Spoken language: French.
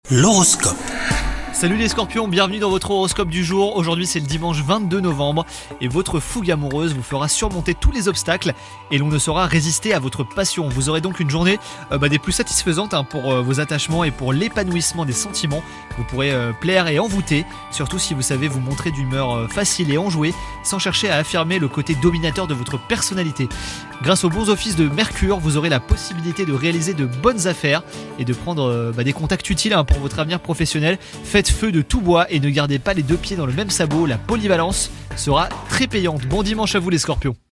L'horoscope. Salut les scorpions, bienvenue dans votre horoscope du jour. Aujourd'hui c'est le dimanche 22 novembre et votre fougue amoureuse vous fera surmonter tous les obstacles et l'on ne saura résister à votre passion. Vous aurez donc une journée des plus satisfaisantes pour vos attachements et pour l'épanouissement des sentiments. Vous pourrez plaire et envoûter, surtout si vous savez vous montrer d'humeur facile et enjouée sans chercher à affirmer le côté dominateur de votre personnalité. Grâce aux bons offices de Mercure, vous aurez la possibilité de réaliser de bonnes affaires et de prendre des contacts utiles pour votre avenir professionnel. Faites feu de tout bois et ne gardez pas les deux pieds dans le même sabot, la polyvalence sera très payante. Bon dimanche à vous les scorpions.